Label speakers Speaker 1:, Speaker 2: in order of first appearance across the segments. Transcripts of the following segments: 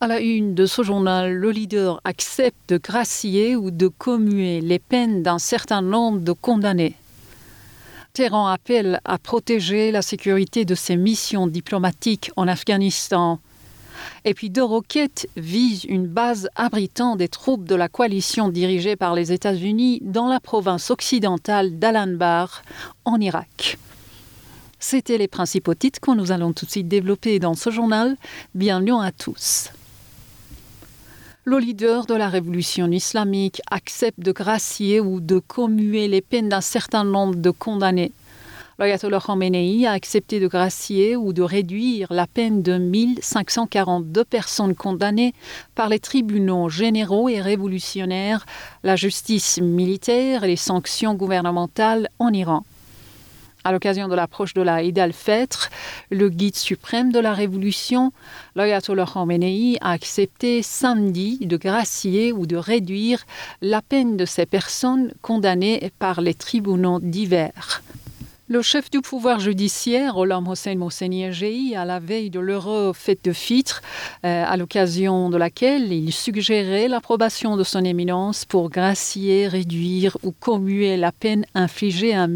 Speaker 1: À la une de ce journal, le leader accepte de gracier ou de commuer les peines d'un certain nombre de condamnés. Téhéran appelle à protéger la sécurité de ses missions diplomatiques en Afghanistan. Et puis 2 roquettes visent une base abritant des troupes de la coalition dirigée par les États-Unis dans la province occidentale d'Al-Anbar, en Irak. C'étaient les principaux titres que nous allons tout de suite développer dans ce journal. Bienvenue à tous. Le leader de la révolution islamique accepte de gracier ou de commuer les peines d'un certain nombre de condamnés. L'ayatollah Khamenei a accepté de gracier ou de réduire la peine de 1542 personnes condamnées par les tribunaux généraux et révolutionnaires, la justice militaire et les sanctions gouvernementales en Iran. À l'occasion de l'approche de la Eid al-Fitr, le guide suprême de la révolution, l'ayatollah Khamenei a accepté samedi de gracier ou de réduire la peine de ces personnes condamnées par les tribunaux divers. Le chef du pouvoir judiciaire, Gholam Hossein Mohseni Ejei, à la veille de l'heureux fête de Fitr, à l'occasion de laquelle il suggérait l'approbation de son éminence pour gracier, réduire ou commuer la peine infligée à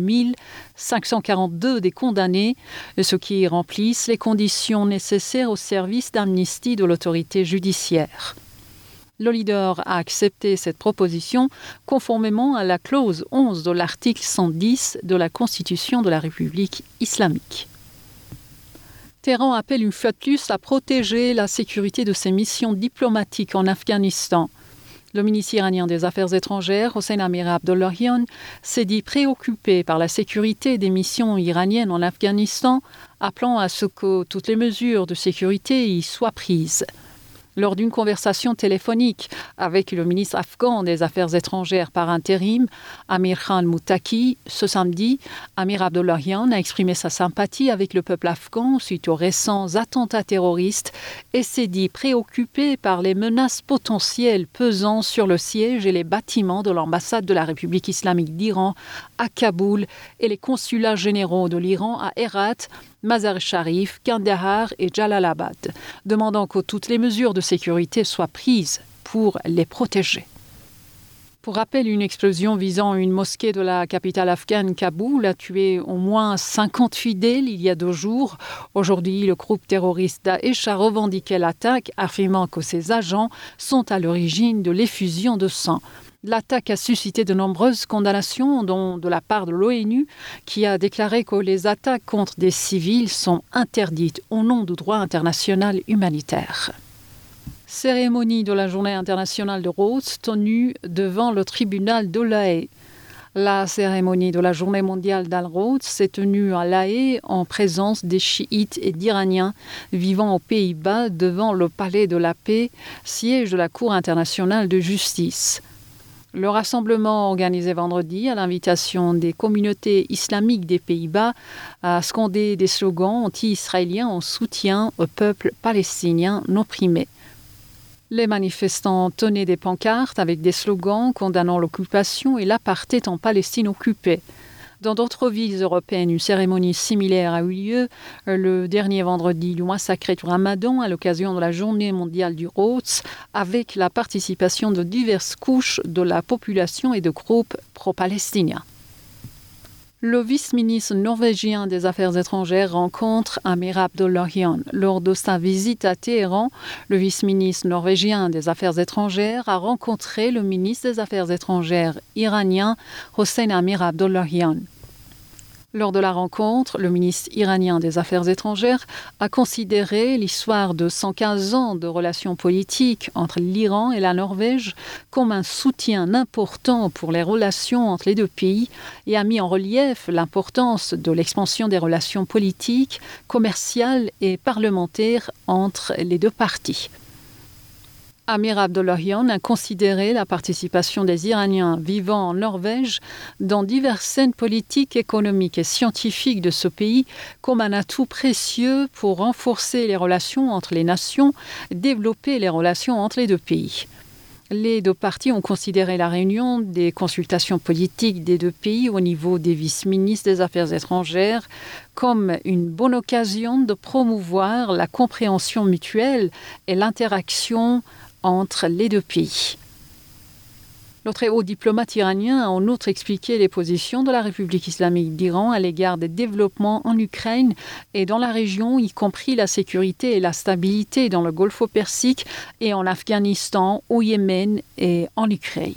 Speaker 1: 1542 des condamnés, ceux qui remplissent les conditions nécessaires au service d'amnistie de l'autorité judiciaire. Le leader a accepté cette proposition conformément à la clause 11 de l'article 110 de la Constitution de la République islamique. Téhéran appelle une fois de plus à protéger la sécurité de ses missions diplomatiques en Afghanistan. Le ministre iranien des Affaires étrangères, Hossein Amir-Abdollahian, s'est dit préoccupé par la sécurité des missions iraniennes en Afghanistan, appelant à ce que toutes les mesures de sécurité y soient prises. Lors d'une conversation téléphonique avec le ministre afghan des Affaires étrangères par intérim, Amir Khan Muttaqi, ce samedi, Amir Abdollahian a exprimé sa sympathie avec le peuple afghan suite aux récents attentats terroristes et s'est dit préoccupé par les menaces potentielles pesant sur le siège et les bâtiments de l'ambassade de la République islamique d'Iran à Kaboul et les consulats généraux de l'Iran à Herat, Mazar-e-Sharif, Kandahar et Jalalabad, demandant que toutes les mesures de sécurité soient prises pour les protéger. Pour rappel, une explosion visant une mosquée de la capitale afghane, Kaboul, a tué au moins 50 fidèles il y a 2 jours. Aujourd'hui, le groupe terroriste Daesh a revendiqué l'attaque, affirmant que ses agents sont à l'origine de l'effusion de sang. L'attaque a suscité de nombreuses condamnations, dont de la part de l'ONU, qui a déclaré que les attaques contre des civils sont interdites au nom du droit international humanitaire. Cérémonie de la Journée internationale de Rhodes tenue devant le tribunal de La Haye. La cérémonie de la Journée mondiale d'Al-Rhodes s'est tenue à La Haye en présence des chiites et d'Iraniens vivant aux Pays-Bas devant le Palais de la Paix, siège de la Cour internationale de justice. Le rassemblement organisé vendredi à l'invitation des communautés islamiques des Pays-Bas a scandé des slogans anti-israéliens en soutien au peuple palestinien opprimé. Les manifestants tenaient des pancartes avec des slogans condamnant l'occupation et l'apartheid en Palestine occupée. Dans d'autres villes européennes, une cérémonie similaire a eu lieu le dernier vendredi du mois sacré du Ramadan à l'occasion de la Journée mondiale du Rhodes, avec la participation de diverses couches de la population et de groupes pro-palestiniens. Le vice-ministre norvégien des Affaires étrangères rencontre Amir Abdollahian. Lors de sa visite à Téhéran, le vice-ministre norvégien des Affaires étrangères a rencontré le ministre des Affaires étrangères iranien Hossein Amir Abdollahian. Lors de la rencontre, le ministre iranien des Affaires étrangères a considéré l'histoire de 115 ans de relations politiques entre l'Iran et la Norvège comme un soutien important pour les relations entre les 2 pays et a mis en relief l'importance de l'expansion des relations politiques, commerciales et parlementaires entre les 2 parties. Amir Abdollahian a considéré la participation des Iraniens vivant en Norvège dans diverses scènes politiques, économiques et scientifiques de ce pays comme un atout précieux pour renforcer les relations entre les nations, développer les relations entre les 2 pays. Les deux parties ont considéré la réunion des consultations politiques des deux pays au niveau des vice-ministres des Affaires étrangères comme une bonne occasion de promouvoir la compréhension mutuelle et l'interaction entre les deux pays. Le très haut diplomate iranien a en outre expliqué les positions de la République islamique d'Iran à l'égard des développements en Ukraine et dans la région, y compris la sécurité et la stabilité dans le Golfe Persique et en Afghanistan, au Yémen et en Ukraine.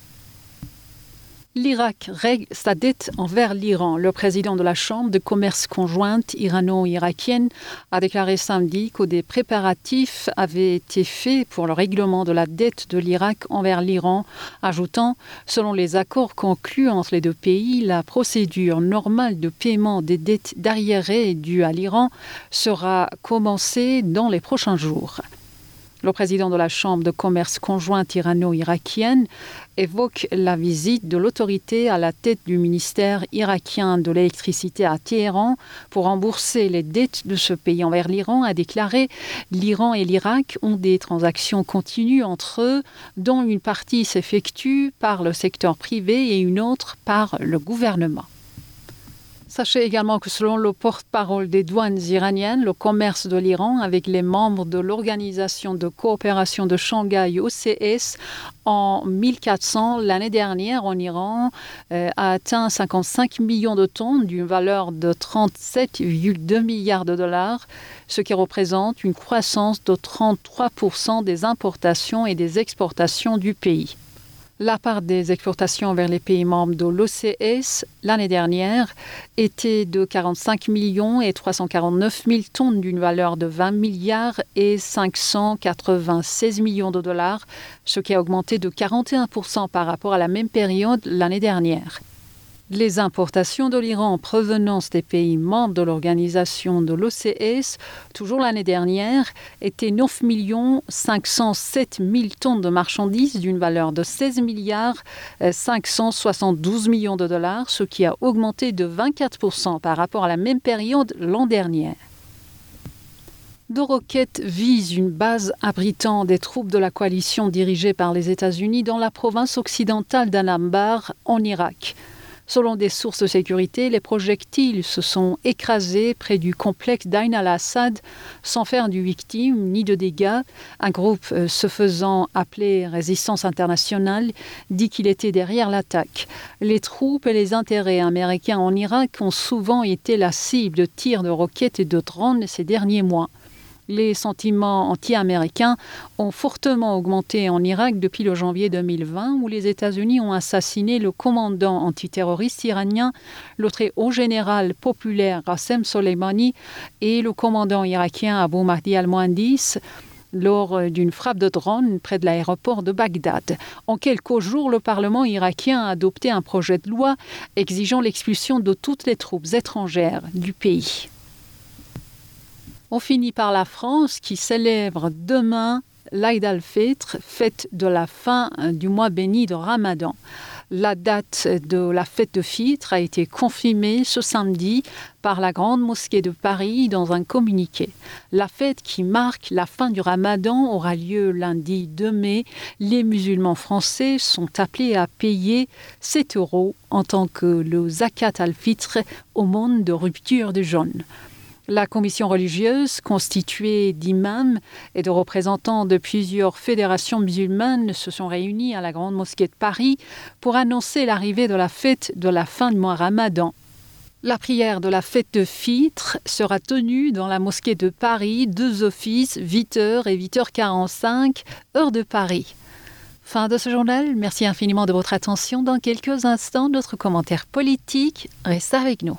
Speaker 1: L'Irak règle sa dette envers l'Iran. Le président de la Chambre de commerce conjointe irano-irakienne a déclaré samedi que des préparatifs avaient été faits pour le règlement de la dette de l'Irak envers l'Iran, ajoutant, selon les accords conclus entre les deux pays, la procédure normale de paiement des dettes d'arriérés dues à l'Iran sera commencée dans les prochains jours. Le président de la Chambre de commerce conjointe irano-irakienne évoque la visite de l'autorité à la tête du ministère irakien de l'électricité à Téhéran pour rembourser les dettes de ce pays envers l'Iran, a déclaré « L'Iran et l'Irak ont des transactions continues entre eux, dont une partie s'effectue par le secteur privé et une autre par le gouvernement ». Sachez également que selon le porte-parole des douanes iraniennes, le commerce de l'Iran avec les membres de l'Organisation de coopération de Shanghai OCS en 1400 l'année dernière en Iran a atteint 55 millions de tonnes d'une valeur de 37,2 milliards de dollars, ce qui représente une croissance de 33% des importations et des exportations du pays. La part des exportations vers les pays membres de l'OCS l'année dernière était de 45 millions et 349 000 tonnes d'une valeur de 20 milliards et 596 millions de dollars, ce qui a augmenté de 41% par rapport à la même période l'année dernière. Les importations de l'Iran en provenance des pays membres de l'organisation de l'OCS, toujours l'année dernière, étaient 9 507 000 tonnes de marchandises d'une valeur de 16 milliards 572 millions de dollars, ce qui a augmenté de 24% par rapport à la même période l'an dernier. Deux roquettes visent une base abritant des troupes de la coalition dirigée par les États-Unis dans la province occidentale d'Anbar, en Irak. Selon des sources de sécurité, les projectiles se sont écrasés près du complexe d'Ain al-Assad sans faire de victimes ni de dégâts. Un groupe se faisant appeler Résistance internationale dit qu'il était derrière l'attaque. Les troupes et les intérêts américains en Irak ont souvent été la cible de tirs de roquettes et de drones ces derniers mois. Les sentiments anti-américains ont fortement augmenté en Irak depuis le janvier 2020 où les États-Unis ont assassiné le commandant antiterroriste iranien, le très haut général populaire Qassem Soleimani et le commandant irakien Abu Mahdi al-Muhandis lors d'une frappe de drone près de l'aéroport de Bagdad. En quelques jours, le Parlement irakien a adopté un projet de loi exigeant l'expulsion de toutes les troupes étrangères du pays. On finit par la France qui célèbre demain l'Aïd al-Fitr, fête de la fin du mois béni de Ramadan. La date de la fête de Fitr a été confirmée ce samedi par la Grande Mosquée de Paris dans un communiqué. La fête qui marque la fin du Ramadan aura lieu lundi 2 mai. Les musulmans français sont appelés à payer 7 € en tant que le zakat al-Fitr, aumône de rupture de jeûne. La commission religieuse, constituée d'imams et de représentants de plusieurs fédérations musulmanes, se sont réunis à la Grande Mosquée de Paris pour annoncer l'arrivée de la fête de la fin du mois Ramadan. La prière de la fête de Fitr sera tenue dans la mosquée de Paris, 2 offices, 8h et 8h45, heure de Paris. Fin de ce journal. Merci infiniment de votre attention. Dans quelques instants, notre commentaire politique. Reste avec nous.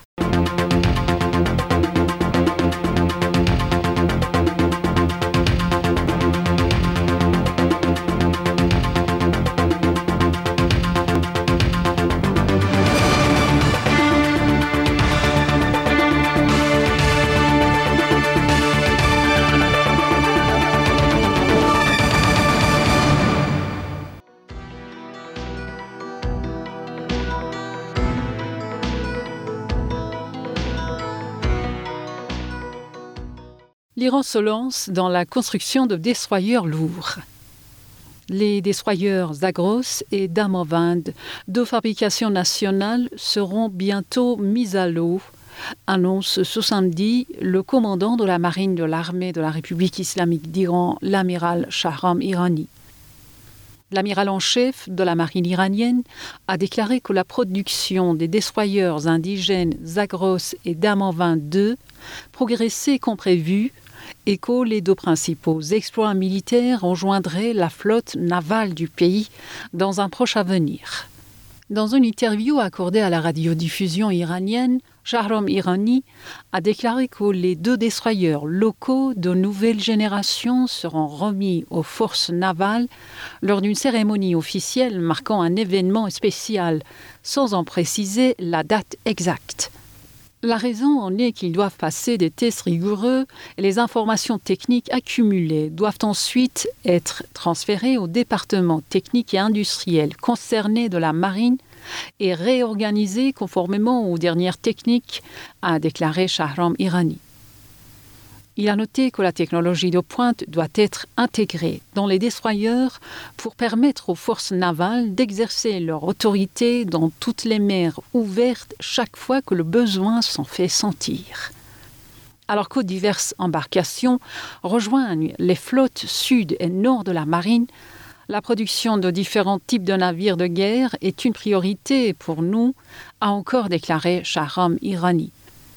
Speaker 1: L'Iran se lance dans la construction de destroyers lourds. Les destroyers Zagros et Damavand, de fabrication nationale, seront bientôt mis à l'eau, annonce ce samedi le commandant de la marine de l'armée de la République islamique d'Iran, l'amiral Shahram Irani. L'amiral en chef de la marine iranienne a déclaré que la production des destroyers indigènes Zagros et Damavand II progressait comme prévu et que les deux principaux exploits militaires rejoindraient la flotte navale du pays dans un proche avenir. Dans une interview accordée à la radiodiffusion iranienne, Shahram Irani a déclaré que les deux destroyers locaux de nouvelle génération seront remis aux forces navales lors d'une cérémonie officielle marquant un événement spécial, sans en préciser la date exacte. La raison en est qu'ils doivent passer des tests rigoureux et les informations techniques accumulées doivent ensuite être transférées au département technique et industriel concerné de la marine et réorganisées conformément aux dernières techniques, a déclaré Shahram Irani. Il a noté que la technologie de pointe doit être intégrée dans les destroyers pour permettre aux forces navales d'exercer leur autorité dans toutes les mers ouvertes chaque fois que le besoin s'en fait sentir. Alors que diverses embarcations rejoignent les flottes sud et nord de la marine, la production de différents types de navires de guerre est une priorité pour nous, a encore déclaré Shahram Irani.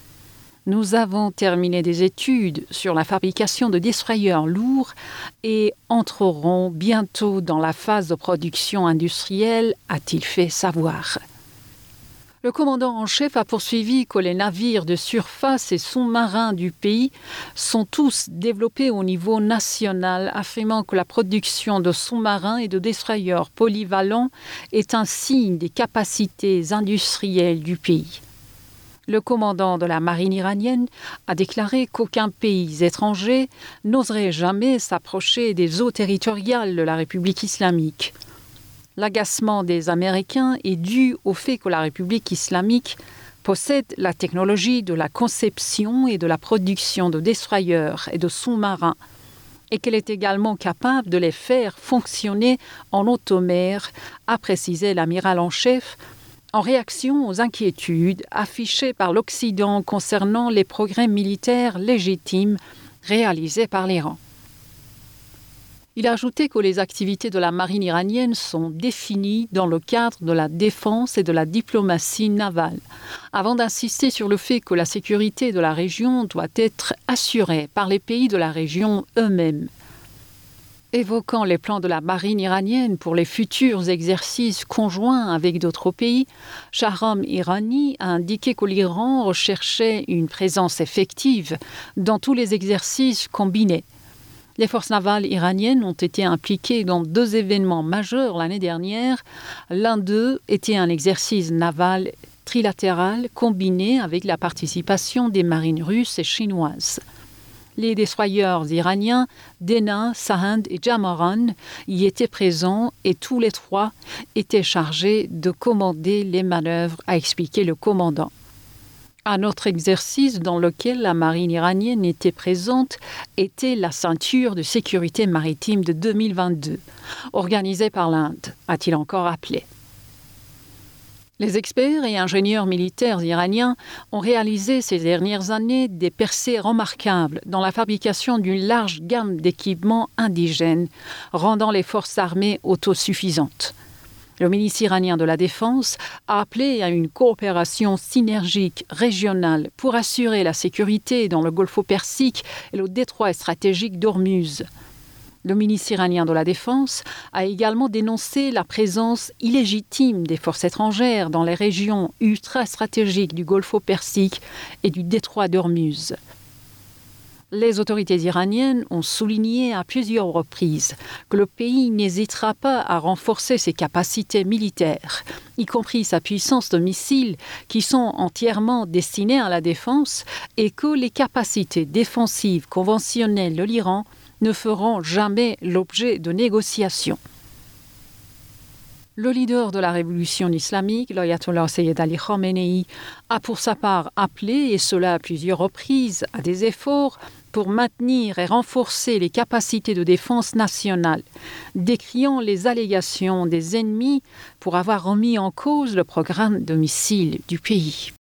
Speaker 1: Nous avons terminé des études sur la fabrication de destroyers lourds et entrerons bientôt dans la phase de production industrielle, a-t-il fait savoir. Le commandant en chef a poursuivi que les navires de surface et sous-marins du pays sont tous développés au niveau national, affirmant que la production de sous-marins et de destroyers polyvalents est un signe des capacités industrielles du pays. Le commandant de la marine iranienne a déclaré qu'aucun pays étranger n'oserait jamais s'approcher des eaux territoriales de la République islamique. L'agacement des Américains est dû au fait que la République islamique possède la technologie de la conception et de la production de destroyers et de sous-marins et qu'elle est également capable de les faire fonctionner en haute mer, a précisé l'amiral en chef, en réaction aux inquiétudes affichées par l'Occident concernant les progrès militaires légitimes réalisés par l'Iran. Il a ajouté que les activités de la marine iranienne sont définies dans le cadre de la défense et de la diplomatie navale, avant d'insister sur le fait que la sécurité de la région doit être assurée par les pays de la région eux-mêmes. Évoquant les plans de la marine iranienne pour les futurs exercices conjoints avec d'autres pays, Shahram Irani a indiqué que l'Iran recherchait une présence effective dans tous les exercices combinés. Les forces navales iraniennes ont été impliquées dans 2 événements majeurs l'année dernière. L'un d'eux était un exercice naval trilatéral combiné avec la participation des marines russes et chinoises. Les destroyers iraniens Dena, Sahand et Jamaran y étaient présents et tous les 3 étaient chargés de commander les manœuvres, a expliqué le commandant. Un autre exercice dans lequel la marine iranienne était présente était la ceinture de sécurité maritime de 2022, organisée par l'Inde, a-t-il encore appelé. Les experts et ingénieurs militaires iraniens ont réalisé ces dernières années des percées remarquables dans la fabrication d'une large gamme d'équipements indigènes, rendant les forces armées autosuffisantes. Le ministre iranien de la Défense a appelé à une coopération synergique régionale pour assurer la sécurité dans le Golfe Persique et le détroit stratégique d'Ormuz. Le ministre iranien de la Défense a également dénoncé la présence illégitime des forces étrangères dans les régions ultra-stratégiques du Golfe Persique et du détroit d'Ormuz. Les autorités iraniennes ont souligné à plusieurs reprises que le pays n'hésitera pas à renforcer ses capacités militaires, y compris sa puissance de missiles qui sont entièrement destinées à la défense, et que les capacités défensives conventionnelles de l'Iran ne feront jamais l'objet de négociations. Le leader de la révolution islamique, l'ayatollah Sayyid Ali Khamenei, a pour sa part appelé, et cela à plusieurs reprises, à des efforts pour maintenir et renforcer les capacités de défense nationale, décriant les allégations des ennemis pour avoir remis en cause le programme de missiles du pays.